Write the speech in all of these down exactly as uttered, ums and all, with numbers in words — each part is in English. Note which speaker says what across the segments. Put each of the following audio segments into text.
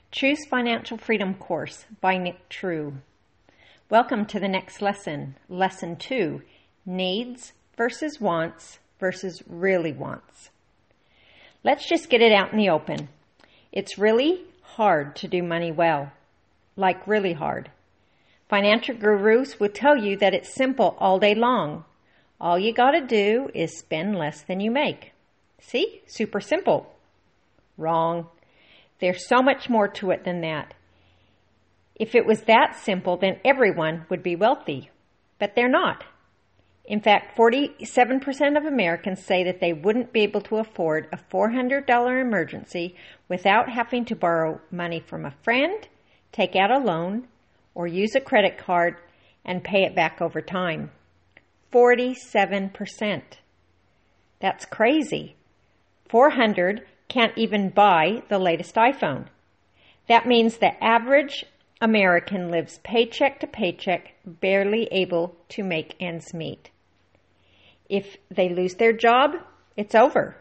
Speaker 1: Choose Financial Freedom course by Nick True. Welcome to the next lesson, Lesson two, Needs versus Wants versus Really Wants. Let's just get it out in the open. It's really hard to do money well, like really hard. Financial gurus will tell you that it's simple all day long. All you gotta do is spend less than you make. See? Super simple. Wrong. There's so much more to it than that. If it was that simple, then everyone would be wealthy. But they're not. In fact, forty-seven percent of Americans say that they wouldn't be able to afford a four hundred dollars emergency without having to borrow money from a friend, take out a loan, or use a credit card and pay it back over time. forty-seven percent. That's crazy. four hundred can't even buy the latest iPhone. That means the average American lives paycheck to paycheck, barely able to make ends meet. If they lose their job, it's over.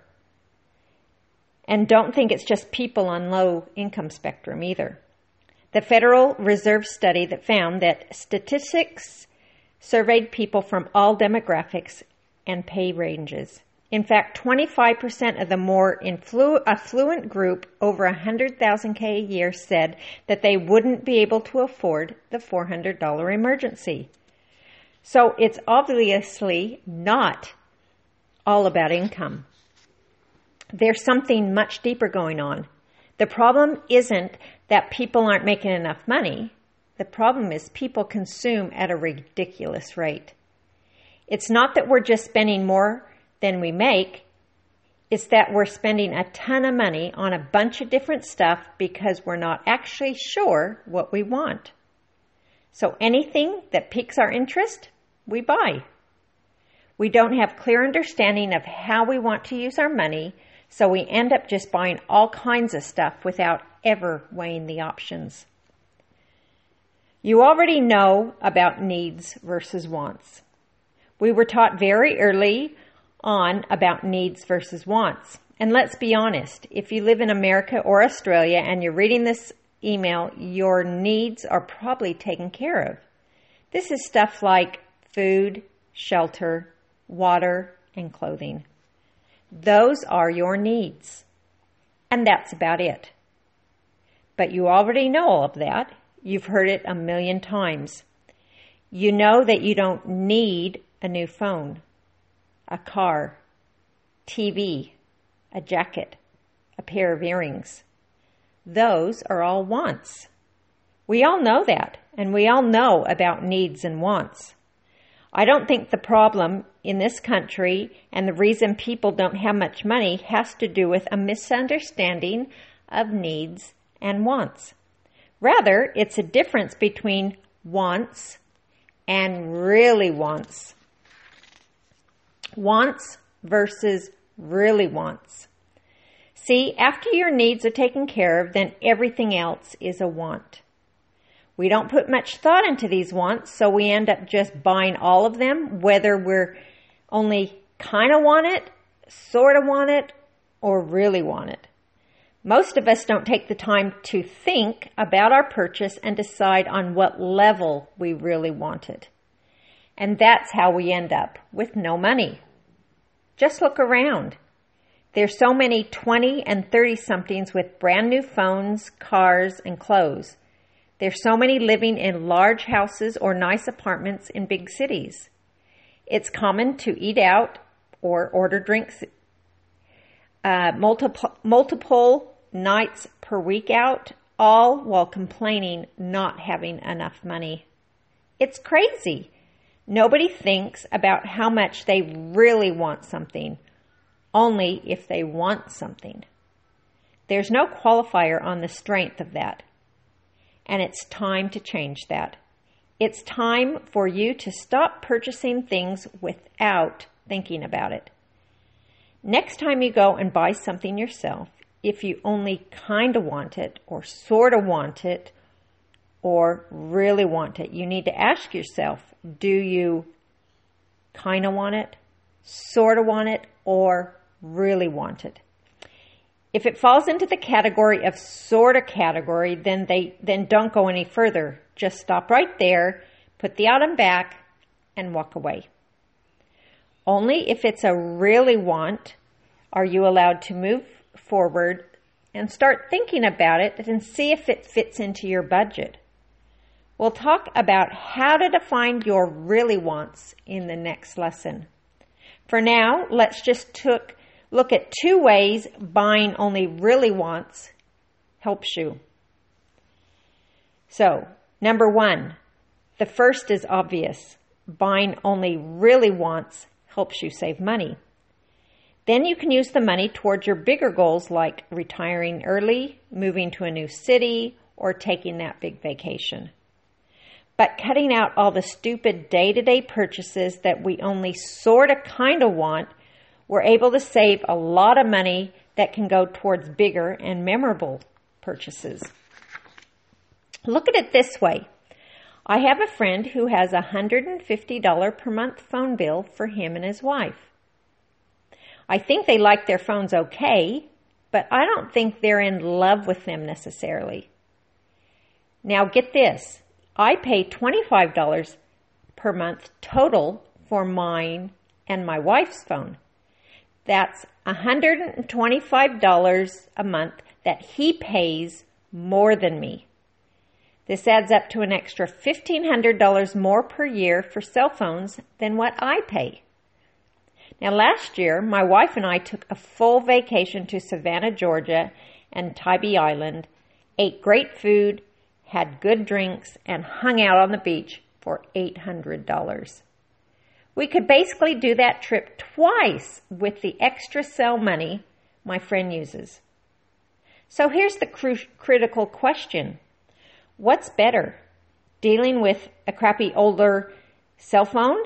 Speaker 1: And don't think it's just people on low income spectrum either. The Federal Reserve study that found that statistics surveyed people from all demographics and pay ranges. In fact, twenty-five percent of the more influ- affluent group over one hundred thousand dollars a year said that they wouldn't be able to afford the four hundred dollars emergency. So it's obviously not all about income. There's something much deeper going on. The problem isn't that people aren't making enough money. The problem is people consume at a ridiculous rate. It's not that we're just spending more than we make. It's that we're spending a ton of money on a bunch of different stuff because we're not actually sure what we want. So anything that piques our interest, we buy. We don't have clear understanding of how we want to use our money, so we end up just buying all kinds of stuff without ever weighing the options. You already know about needs versus wants. We were taught very early on about needs versus wants. And let's be honest, if you live in America or Australia and you're reading this email, your needs are probably taken care of. This is stuff like food, shelter, water, and clothing. Those are your needs. And that's about it. But you already know all of that. You've heard it a million times. You know that you don't need a new phone, a car, T V, a jacket, a pair of earrings. Those are all wants. We all know that, and we all know about needs and wants. I don't think the problem in this country and the reason people don't have much money has to do with a misunderstanding of needs and wants. Rather, it's a difference between wants and really wants. Wants versus really wants. See, after your needs are taken care of, then everything else is a want. We don't put much thought into these wants, so we end up just buying all of them, whether we're only kind of want it, sort of want it, or really want it. Most of us don't take the time to think about our purchase and decide on what level we really want it. And that's how we end up with no money. Just look around. There's so many twenty and thirty-somethings with brand new phones, cars, and clothes. There's so many living in large houses or nice apartments in big cities. It's common to eat out or order drinks uh, multiple, multiple nights per week out, all while complaining not having enough money. It's crazy. Nobody thinks about how much they really want something, only if they want something. There's no qualifier on the strength of that. And it's time to change that. It's time for you to stop purchasing things without thinking about it. Next time you go and buy something yourself, if you only kind of want it or sort of want it or really want it, you need to ask yourself, do you kind of want it, sort of want it, or really want it? If it falls into the category of sort of category, then they then don't go any further. Just stop right there, put the item back, and walk away. Only if it's a really want are you allowed to move forward and start thinking about it and see if it fits into your budget. We'll talk about how to define your really wants in the next lesson. For now, let's just took, look at two ways buying only really wants helps you. So, number one, the first is obvious. Buying only really wants helps you save money. Then you can use the money towards your bigger goals like retiring early, moving to a new city, or taking that big vacation. But cutting out all the stupid day-to-day purchases that we only sort of kind of want, we're able to save a lot of money that can go towards bigger and memorable purchases. Look at it this way. I have a friend who has a one hundred fifty dollars per month phone bill for him and his wife. I think they like their phones okay, but I don't think they're in love with them necessarily. Now get this. I pay twenty-five dollars per month total for mine and my wife's phone. That's one hundred twenty-five dollars a month that he pays more than me. This adds up to an extra fifteen hundred dollars more per year for cell phones than what I pay. Now last year, my wife and I took a full vacation to Savannah, Georgia and Tybee Island, ate great food, had good drinks, and hung out on the beach for eight hundred dollars. We could basically do that trip twice with the extra cell money my friend uses. So here's the cru- critical question. What's better, dealing with a crappy older cell phone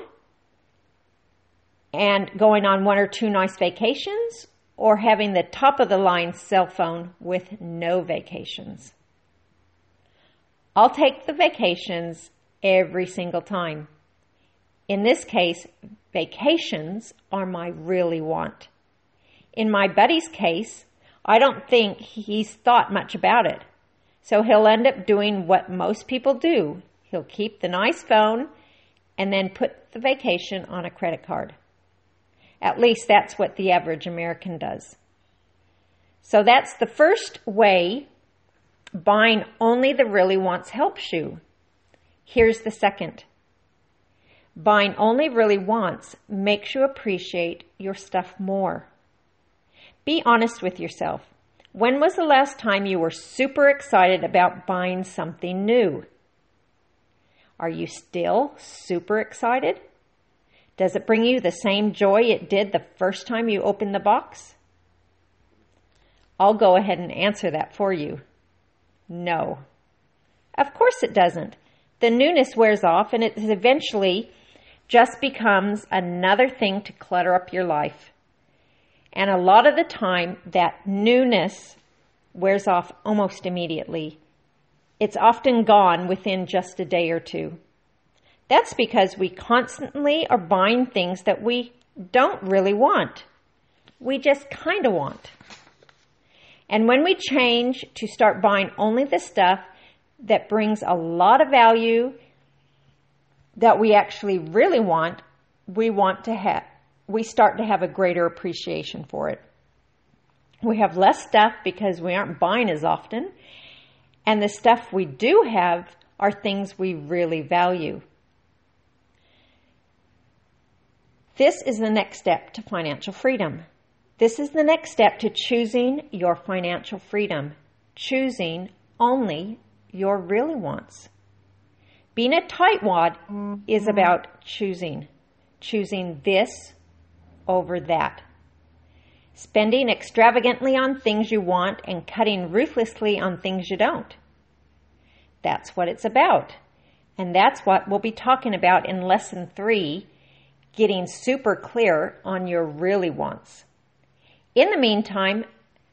Speaker 1: and going on one or two nice vacations, or having the top-of-the-line cell phone with no vacations? I'll take the vacations every single time. In this case, vacations are my really want. In my buddy's case, I don't think he's thought much about it. So he'll end up doing what most people do. He'll keep the nice phone and then put the vacation on a credit card. At least that's what the average American does. So that's the first way buying only the really wants helps you. Here's the second. Buying only really wants makes you appreciate your stuff more. Be honest with yourself. When was the last time you were super excited about buying something new? Are you still super excited? Does it bring you the same joy it did the first time you opened the box? I'll go ahead and answer that for you. No. Of course it doesn't. The newness wears off and it eventually just becomes another thing to clutter up your life. And a lot of the time, that newness wears off almost immediately. It's often gone within just a day or two. That's because we constantly are buying things that we don't really want. We just kind of want. And when we change to start buying only the stuff that brings a lot of value that we actually really want, we want to have, we start to have a greater appreciation for it. We have less stuff because we aren't buying as often, and the stuff we do have are things we really value. This is the next step to financial freedom. This is the next step to choosing your financial freedom, choosing only your really wants. Being a tightwad is about choosing, choosing this over that. Spending extravagantly on things you want and cutting ruthlessly on things you don't. That's what it's about. And that's what we'll be talking about in lesson three, getting super clear on your really wants. In the meantime,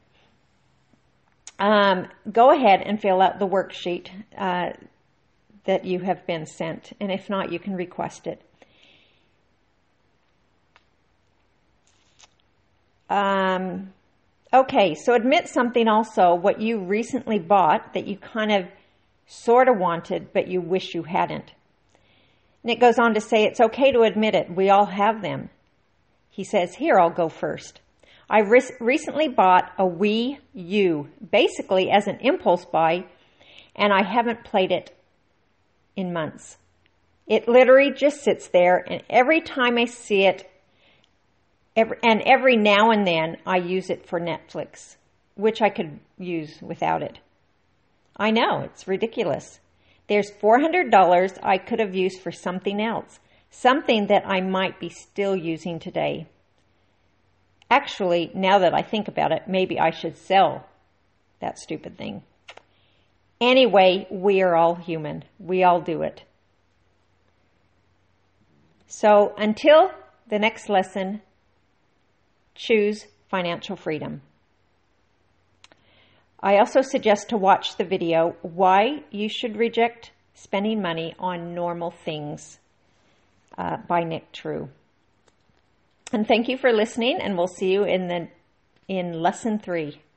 Speaker 1: um, go ahead and fill out the worksheet uh, that you have been sent. And if not, you can request it. Um, Okay, so admit something also, what you recently bought that you kind of sort of wanted, but you wish you hadn't. And it goes on to say it's okay to admit it. We all have them. He says, here, I'll go first. I re- recently bought a Wii U, basically as an impulse buy, and I haven't played it in months. It literally just sits there, and every time I see it, every, and every now and then I use it for Netflix, which I could use without it. I know, it's ridiculous. There's four hundred dollars I could have used for something else, something that I might be still using today. Actually, now that I think about it, maybe I should sell that stupid thing. Anyway, we are all human. We all do it. So until the next lesson, choose financial freedom. I also suggest to watch the video, Why You Should Reject Spending Money on Normal Things uh, by Nick True. And thank you for listening, and we'll see you in the in lesson three.